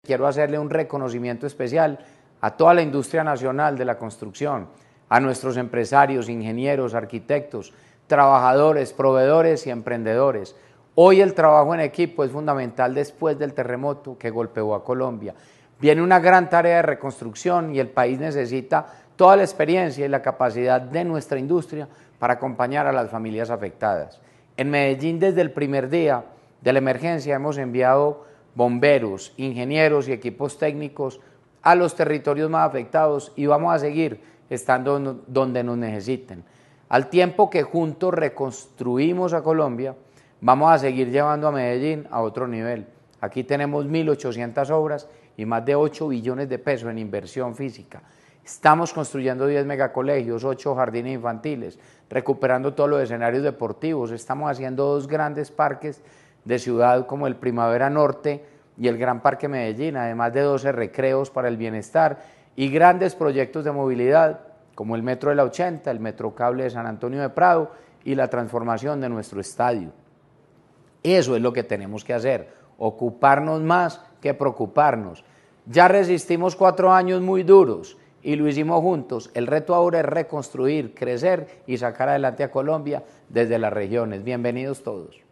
quiero hacerle un reconocimiento especial a toda la industria nacional de la construcción, a nuestros empresarios, ingenieros, arquitectos, trabajadores, proveedores y emprendedores. Hoy el trabajo en equipo es fundamental después del terremoto que golpeó a Colombia. Viene una gran tarea de reconstrucción y el país necesita toda la experiencia y la capacidad de nuestra industria para acompañar a las familias afectadas. En Medellín, desde el primer día de la emergencia, hemos enviado bomberos, ingenieros y equipos técnicos a los territorios más afectados y vamos a seguir estando donde nos necesiten. Al tiempo que juntos reconstruimos a Colombia, vamos a seguir llevando a Medellín a otro nivel. Aquí tenemos 1.800 obras y más de 8 billones de pesos en inversión física. Estamos construyendo 10 megacolegios, 8 jardines infantiles, recuperando todos los escenarios deportivos. Estamos haciendo 2 grandes parques de ciudad como el Primavera Norte y el Gran Parque Medellín, además de 12 recreos para el bienestar y grandes proyectos de movilidad como el Metro de la 80, el Metrocable de San Antonio de Prado y la transformación de nuestro estadio. Eso es lo que tenemos que hacer, ocuparnos más que preocuparnos. Ya resistimos 4 años muy duros y lo hicimos juntos. El reto ahora es reconstruir, crecer y sacar adelante a Colombia desde las regiones. Bienvenidos todos.